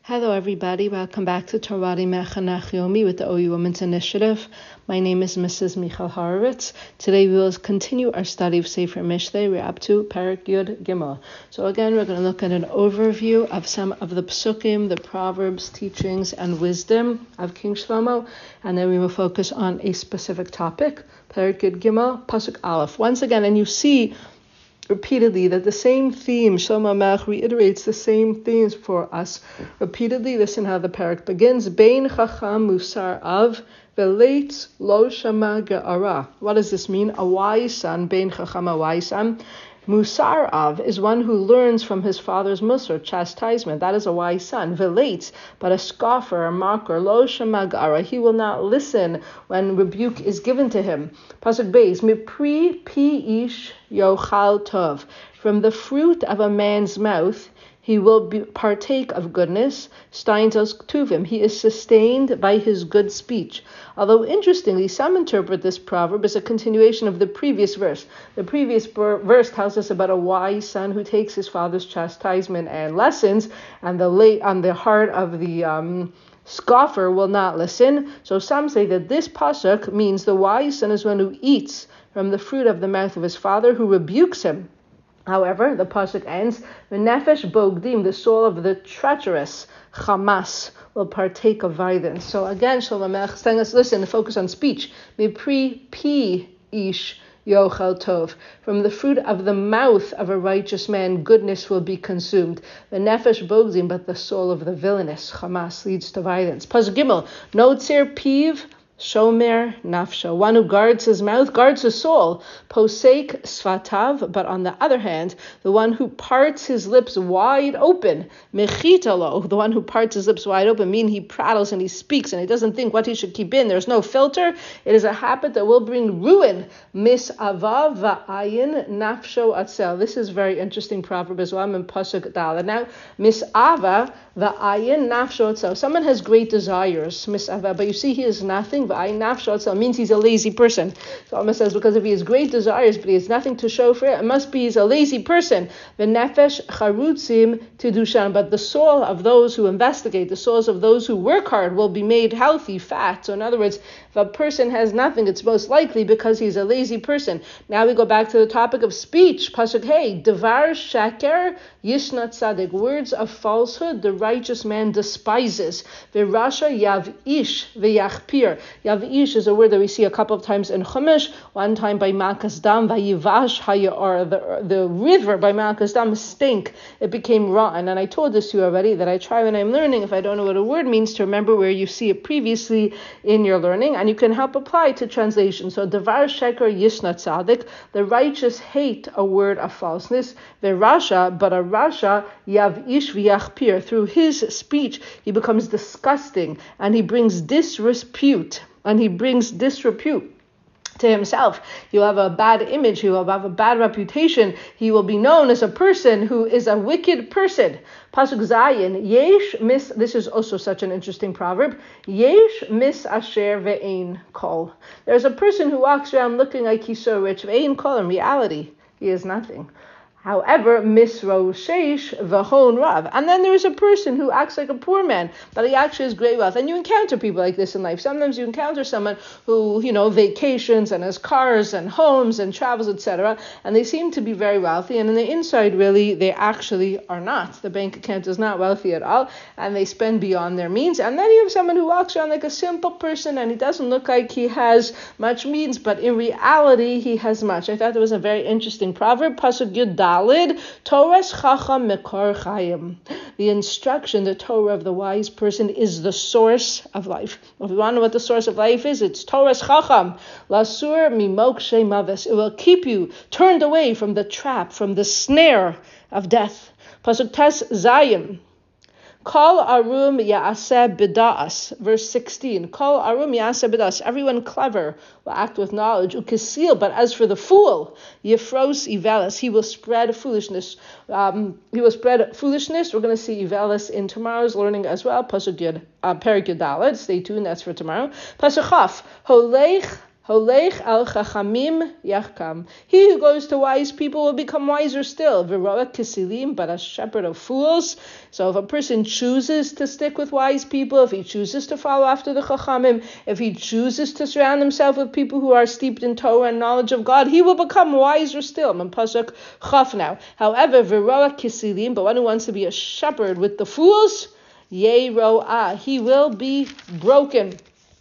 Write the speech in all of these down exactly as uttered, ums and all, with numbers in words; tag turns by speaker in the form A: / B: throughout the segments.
A: Hello everybody, welcome back to Torah Mechanech Yomi with the O U Women's Initiative. My name is Missus Michal Horowitz. Today we will continue our study of Sefer Mishlei. We're up to Perek Yud Gimel. So again, we're going to look at an overview of some of the psukim, the proverbs, teachings, and wisdom of King Shlomo, and then we will focus on a specific topic. Perek Yud Gimel, Pasuk Aleph. Once again, and you see repeatedly that the same theme, Shlomo Melech reiterates the same themes for us repeatedly. Listen how the parak begins. Bein chacham musar av ve'leitz lo shama ge'ara. What does this mean? A wise son, bein chacham, a wise son. Musar av is one who learns from his father's musar, chastisement. That is a wise son. Ve'leitz, but a scoffer, a mocker, lo shama ge'ara. He will not listen when rebuke is given to him. Pasuk Beis, mipri pi ish yochal tov. From the fruit of a man's mouth, he will be, partake of goodness. Steinzos tuvim. He is sustained by his good speech. Although interestingly, some interpret this proverb as a continuation of the previous verse. The previous ber- verse tells us about a wise son who takes his father's chastisement and lessons, and the late on the heart of the um, scoffer will not listen. So some say that this pasuk means the wise son is one who eats from the fruit of the mouth of his father, who rebukes him. However, the pasuk ends, "V'nefesh bogdim," the soul of the treacherous, Hamas, will partake of violence. So again, Shlomo Melech is telling us, listen, focus on speech. Mipri pi ish yochel tov. From the fruit of the mouth of a righteous man, goodness will be consumed. V'nefesh bogdim, but the soul of the villainous, Hamas, leads to violence. Pasuk Gimel, notzir piv shomer nafsho, one who guards his mouth, guards his soul. Posek sfatav, but on the other hand, the one who parts his lips wide open. Mechitalo, the one who parts his lips wide open, mean he prattles and he speaks and he doesn't think what he should keep in. There's no filter. It is a habit that will bring ruin. Misavav va'ayin nafsho atzel. This is a very interesting proverb as well. I'm in Pasuk Daled now. Misava va'ayin nafsho atzel. Someone has great desires, misava, but you see he is nothing. Va'ayin nafsho atzel means he's a lazy person. So Alma says because if he has great desires but he has nothing to show for it, it must be he's a lazy person. V'nefesh charutzim tidushan. But the soul of those who investigate, the souls of those who work hard will be made healthy, fat. So in other words, if a person has nothing, it's most likely because he's a lazy person. Now we go back to the topic of speech. Pasuk Hey, Devar Shaker Yishnat Sadik. Words of falsehood, the righteous man despises. V'rasha Yav Ish V'yachpir. Yav Ish is a word that we see a couple of times in Chumash. One time by Malkas Dam, Vayivash Hayar. The the river by Malkas Dam stink. It became rotten. And I told this to you already that I try when I'm learning, if I don't know what a word means, to remember where you see it previously in your learning, and you can help apply to translation. So Devar Sheker Yishnat Sadik, the righteous hate a word of falseness. The Rasha, but a Rasha Yav Ish V'yachpir. Through his speech, he becomes disgusting, and he brings disrepute, and he brings disrepute to himself. He will have a bad image. He will have a bad reputation. He will be known as a person who is a wicked person. Pasuk Zayin, Yesh mis, this is also such an interesting proverb. Yesh mis asher ve'ein kol. There's a person who walks around looking like he's so rich. Ve'ein kol, in reality, he is nothing. However, misro sheish v'hon rav. And then there is a person who acts like a poor man, but he actually has great wealth. And you encounter people like this in life. Sometimes you encounter someone who, you know, vacations and has cars and homes and travels, et cetera. And they seem to be very wealthy. And on the inside, really, they actually are not. The bank account is not wealthy at all. And they spend beyond their means. And then you have someone who walks around like a simple person and he doesn't look like he has much means, but in reality, he has much. I thought that was a very interesting proverb. Pasuk Yud Torah's Chacham Mekor Chayim. The instruction, the Torah of the wise person is the source of life. If you want to know what the source of life is, it's Torah's Chacham. Lasur Mimokshe Mavis. It will keep you turned away from the trap, from the snare of death. Pasuk Tes Zayim. Kol arum ya'aseh b'da'as, verse sixteen. Kol arum ya'aseh b'da'as. Everyone clever will act with knowledge. Ukesil, but as for the fool, yifros ivelis, he will spread foolishness. Um, he will spread foolishness. We're going to see ivelis in tomorrow's learning as well. Pasuk Yud, uh, Perek Yud Daled. Stay tuned. That's for tomorrow. Pasuk Chaf. Holech Holech al chachamim yachkam. He who goes to wise people will become wiser still. V'roa kisilim, but a shepherd of fools. So if a person chooses to stick with wise people, if he chooses to follow after the chachamim, if he chooses to surround himself with people who are steeped in Torah and knowledge of God, he will become wiser still. Pasuk chaf now. However, v'roa kisilim, but one who wants to be a shepherd with the fools, yeroah, he will be broken.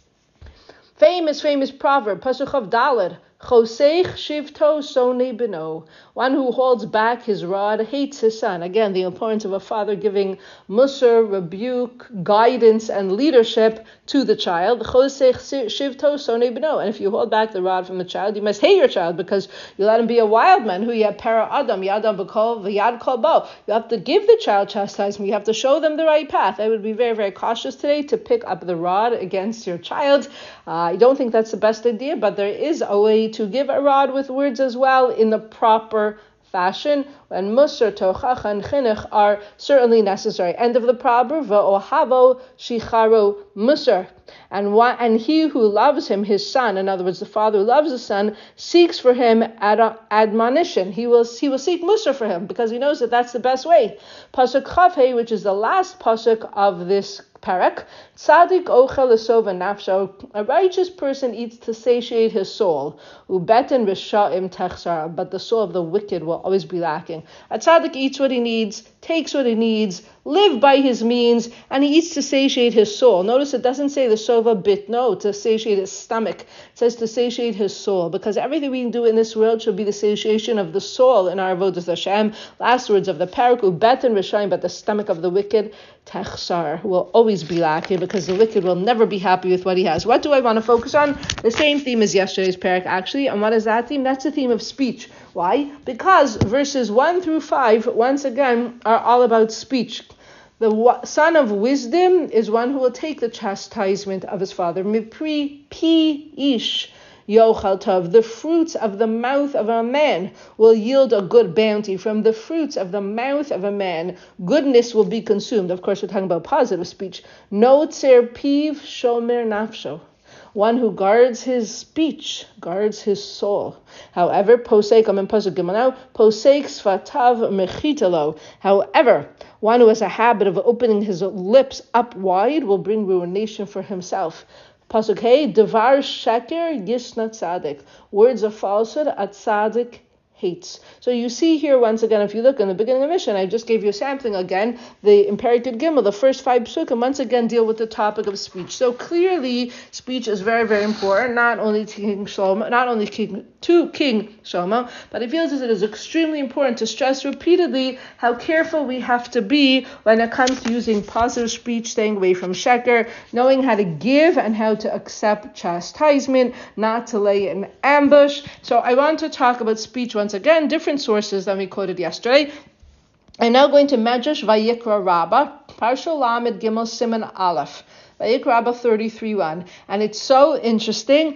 A: Famous, famous proverb, Pasuk of Daled, Choseich shivto sone beno. One who holds back his rod hates his son. Again, the importance of a father giving musar, rebuke, guidance, and leadership to the child. Choseich shivto sone beno. And if you hold back the rod from the child, you must hate your child because you let him be a wild man. Who yet para adam yadam b'kol v'yad kol bo. You have to give the child chastisement. You have to show them the right path. I would be very, very cautious today to pick up the rod against your child. Uh, I don't think that's the best idea, but there is a way to give a rod with words as well in the proper fashion, when musar, tochacha, and chinuch are certainly necessary. End of the proverb, v'ohavo shicharo musar. And one, and he who loves him, his son, in other words, the father who loves the son, seeks for him ad- admonition. He will he will seek musar for him because he knows that that's the best way. Pasuk Chavhei, which is the last pasuk of this parak, Tzadik ochel lesova nafsho. A righteous person eats to satiate his soul. Ubeten risha'im techsar. But the soul of the wicked will always be lacking. A tzaddik eats what he needs, takes what he needs, live by his means, and he eats to satiate his soul. Notice it doesn't say the sova bit, no, to satiate his stomach. It says to satiate his soul, because everything we do in this world should be the satiation of the soul in our avodas Hashem. Last words of the parak, ubeten risha'im, but the stomach of the wicked, techsar, will always be lacking, because the wicked will never be happy with what he has. What do I want to focus on? The same theme as yesterday's parak, actually. And what is that theme? That's the theme of speech. Why? Because verses one through five, once again, are all about speech. The son of wisdom is one who will take the chastisement of his father. Mipri pi ish yochal tov. The fruits of the mouth of a man will yield a good bounty. From the fruits of the mouth of a man, goodness will be consumed. Of course, we're talking about positive speech. No tzer piv shomer nafsho. One who guards his speech, guards his soul. However, posek, I'm in Pasuk Gimel now, posek sfatav mechitalo. However, one who has a habit of opening his lips up wide will bring ruination for himself. Pasuk Hey, devar sheker yisna tzadik. Words of falsehood, a tzadik hates. So you see here, once again, if you look in the beginning of Mishnah, I just gave you a sampling again, the imperative Gimel, the first five psukim, once again deal with the topic of speech. So clearly, speech is very, very important, not only to King Shlomo, not only King, to King Shlomo, but it feels as it is extremely important to stress repeatedly how careful we have to be when it comes to using positive speech, staying away from sheker, knowing how to give and how to accept chastisement, not to lay an ambush. So I want to talk about speech once again, different sources than we quoted yesterday. I'm now going to Medrash Vayikra Rabbah, Parsha Lamed Gimel Siman Aleph, Vayikra Rabbah thirty-three one. And it's so interesting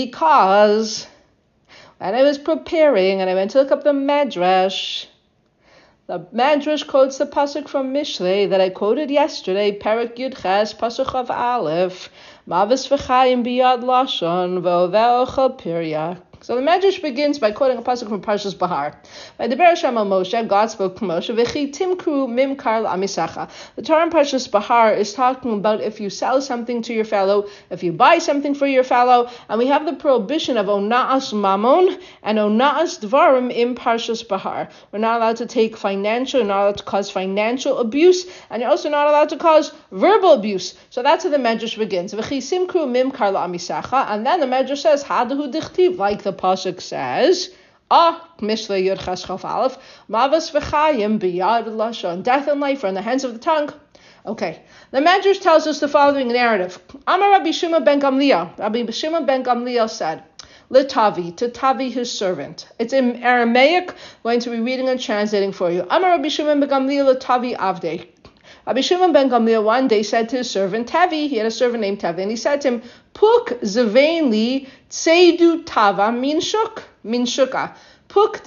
A: because when I was preparing and I went to look up the Medrash, the Medrash quotes the pasuk from Mishlei that I quoted yesterday, Parak Yud Ches, Pasuk of Aleph, Mavis v'chayim biyad lashon v'ovel ochel pirya. So the Medrash begins by quoting a pasuk from Parshas Bahar. By the Beresh Hashem al Moshe, God spoke to Moshe, V'chi timkru mimkar l'amisacha. The Torah in Parshas Bahar is talking about if you sell something to your fellow, if you buy something for your fellow, and we have the prohibition of ona'as mamon and ona'as dvarim in Parshas Bahar. We're not allowed to take financial, we're not allowed to cause financial abuse, and you're also not allowed to cause verbal abuse. So that's how the Medrash begins. V'chi simkru mimkar l'amisacha, and then the Medrash says, Hadahu dichtiv, like the pasuk says, Ah, Mishlei Yud Ches Chaf Aleph, Mavas v'chayim biyad lashon. Death and life are in the hands of the tongue. Okay, the Medrash tells us the following narrative. Amar Rabbi Shimon ben Gamliel. Rabbi Shimon ben Gamliel said, Litavi, to Tavi his servant. It's in Aramaic. I'm going to be reading and translating for you. Amar Rabbi Shimon ben Gamliel Litavi Avdei. Rabbi Shimon ben Gamliel one day said to his servant Tavi, he had a servant named Tavi, and he said to him, Puk zeveinli tsedu tava min shuk, min shuka. Puk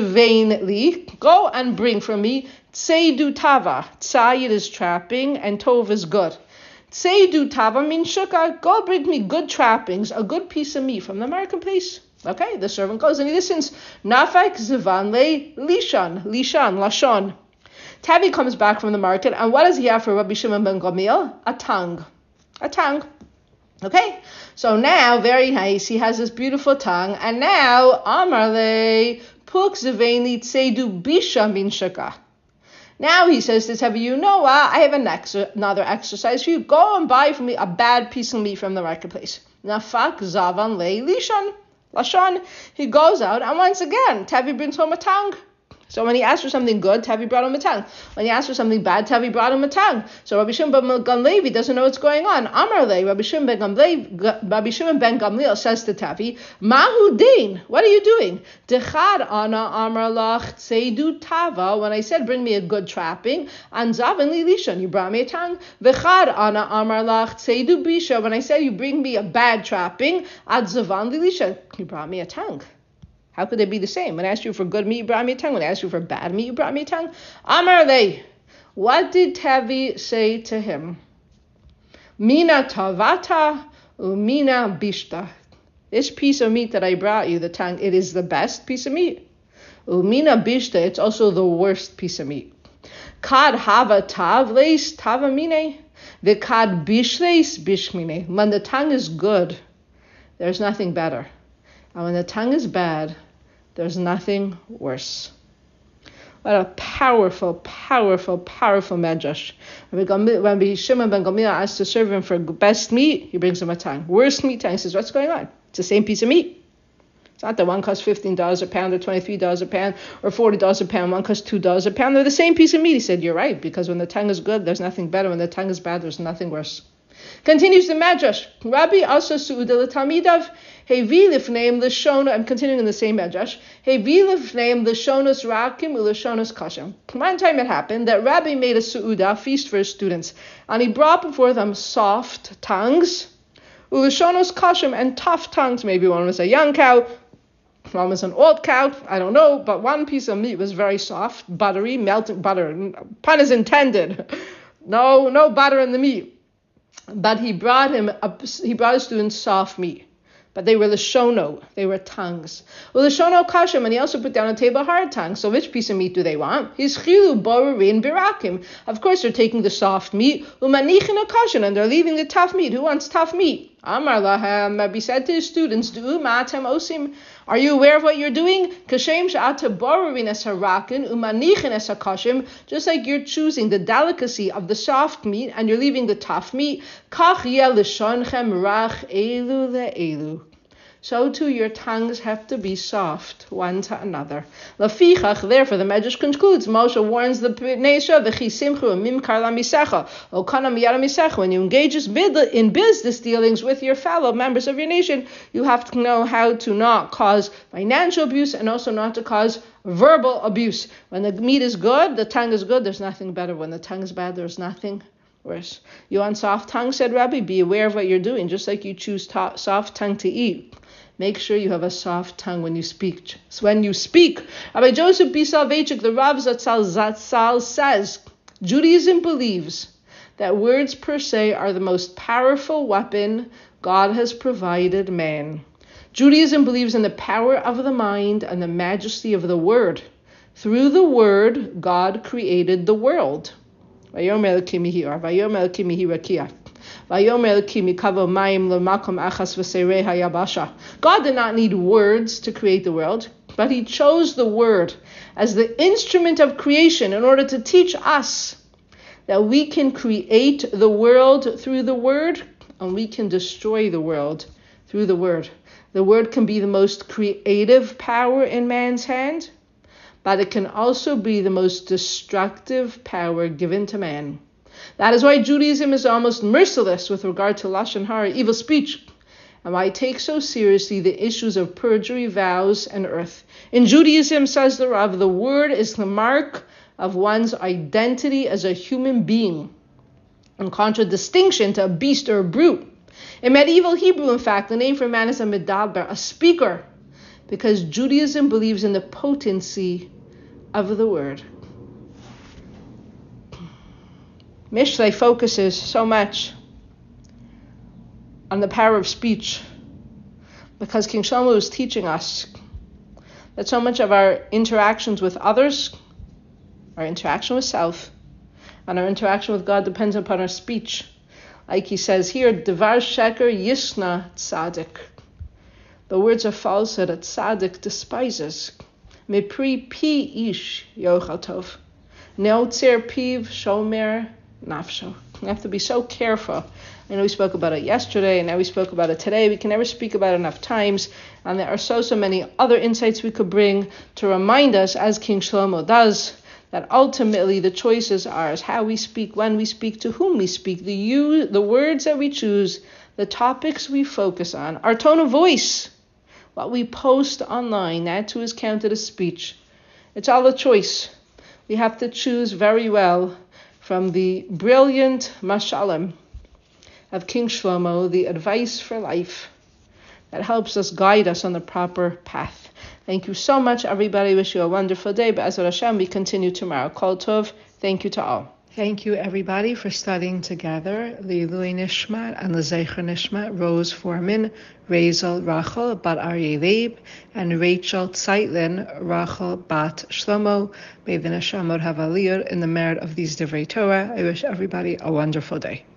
A: zeveinli, go and bring for me tsedu tava. Tzayid is trapping and tov is good. Tseidu tava min shuka, go bring me good trappings, a good piece of meat from the marketplace. Okay, the servant goes and he listens. Nafak zivan le lishan, lishan, lashon. Tavi comes back from the market, and what does he have for Rabbi Shimon ben Gamliel? A tongue. A tongue. Okay, so now, very nice, he has this beautiful tongue, and now, Amar le puk ziveni tsedu bisha min shaka. Now he says to Tavi, you know what, I have an ex- another exercise for you. Go and buy for me a bad piece of meat from the marketplace. Nafak zavan le lishan, lashon. He goes out, and once again, Tavi brings home a tongue. So when he asked for something good, Tavi brought him a tongue. When he asked for something bad, Tavi brought him a tongue. So Rabbi Shimon ben Gamliel doesn't know what's going on. Amar le, Rabbi Shimon ben Gamliel, Rabbi Shimon ben Gamliel says to Tavi, Mahu din, what are you doing? Dechad ana amar lach tsedu tava, when I said bring me a good trapping, and zaven li lishan, you brought me a tongue. Vechad ana amar lach tsedu bisha, when I said you bring me a bad trapping, ad zavan li lishan, you brought me a tongue. How could they be the same? When I asked you for good meat, you brought me a tongue. When I asked you for bad meat, you brought me a tongue. Amar le, what did Tavi say to him? Mina tavata umina bishta. This piece of meat that I brought you, the tongue, it is the best piece of meat. Umina bishta, it's also the worst piece of meat. Kad hava tav leis tava mine. Vikad bishleis bishmine. When the tongue is good, there's nothing better. And when the tongue is bad, there's nothing worse. What a powerful, powerful, powerful medrash. When Shimon ben Gamliel asks to serve him for best meat, he brings him a tongue. Worst meat, tongue. He says, what's going on? It's the same piece of meat. It's not that one costs fifteen dollars a pound or twenty-three dollars a pound or forty dollars a pound. One costs two dollars a pound. They're the same piece of meat. He said, you're right, because when the tongue is good, there's nothing better. When the tongue is bad, there's nothing worse. Continues the Medrash. Rabbi Asa Su'uda l'Talmidav, Hevi lifneim l'shona, I'm continuing in the same Medrash, Hevi lifneim l'shonos rakim u'l'shonos kashem. One time it happened that Rabbi made a Su'uda, feast for his students, and he brought before them soft tongues, u'l'shonos kashem, and tough tongues. Maybe one was a young cow, one was an old cow, I don't know, but one piece of meat was very soft, buttery, melting butter, pun is intended. No, no butter in the meat. But he brought him, a, he brought his students soft meat. But they were Lashono, they were tongues. Well, Lashono kashem, and he also put down on a table hard tongue. So which piece of meat do they want? He's chilu borurin birakim. Of course, they're taking the soft meat, umanichin kashem, and they're leaving the tough meat. Who wants tough meat? Amar lahem, Rabbi said to his students, Du matem osim. Are you aware of what you're doing? Kashem sha'ata borurin es harakin, umanichin es hakashim. Just like you're choosing the delicacy of the soft meat and you're leaving the tough meat. Kach yeh lishonchem rach elu le'elu. So too your tongues have to be soft, one to another. Lafichach, therefore the Medrash concludes, Moshe warns the Pnei v'chi simchu mimkar lamisecha, o kana miyara misecha. When you engage in business dealings with your fellow members of your nation, you have to know how to not cause financial abuse and also not to cause verbal abuse. When the meat is good, the tongue is good, there's nothing better. When the tongue is bad, there's nothing worse. You want soft tongue, said Rabbi, be aware of what you're doing, just like you choose to- soft tongue to eat. Make sure you have a soft tongue when you speak. So when you speak, Rabbi Joseph B. Soloveitchik, the Rav Zatzal Zatzal says, Judaism believes that words per se are the most powerful weapon God has provided man. Judaism believes in the power of the mind and the majesty of the word. Through the word, God created the world. Vayomer Elokim Yihi Or, Vayomer Elokim Yihi Rakia. God did not need words to create the world, but he chose the word as the instrument of creation in order to teach us that we can create the world through the word and we can destroy the world through the word. The word can be the most creative power in man's hand, but it can also be the most destructive power given to man. That is why Judaism is almost merciless with regard to Lashon Hara, evil speech, and why it takes so seriously the issues of perjury, vows, and oath. In Judaism, says the Rav, the word is the mark of one's identity as a human being, in contradistinction to a beast or a brute. In medieval Hebrew, in fact, the name for man is a medaber, a speaker, because Judaism believes in the potency of the word. Mishlei focuses so much on the power of speech, because King Shlomo is teaching us that so much of our interactions with others, our interaction with self, and our interaction with God depends upon our speech. Like he says here, Devar Sheker Yishna Tzadik. The words of falsehood that Tzadik despises. Mipri pi ish yochal tov. Neotzer piv shomer nafsho. We have to be so careful. I know we spoke about it yesterday, and now we spoke about it today. We can never speak about it enough times, and there are so, so many other insights we could bring to remind us, as King Shlomo does, that ultimately the choice is ours. How we speak, when we speak, to whom we speak, the you, the words that we choose, the topics we focus on, our tone of voice, what we post online, that too is counted as speech. It's all a choice. We have to choose very well from the brilliant mashalim of King Shlomo, the advice for life that helps us guide us on the proper path. Thank you so much, everybody. Wish you a wonderful day. Be'ezrat Hashem, we continue tomorrow. Kol Tov. Thank you to all. Thank you, everybody, for studying together. L'ilui Nishmat and L'zecher Nishmat, Rose Foreman, Razel Rachel Bat Aryeh Leib, and Rachel Zeitlin Rachel Bat Shlomo. May the Neshamot have aliyah in the merit of these Divrei Torah. I wish everybody a wonderful day.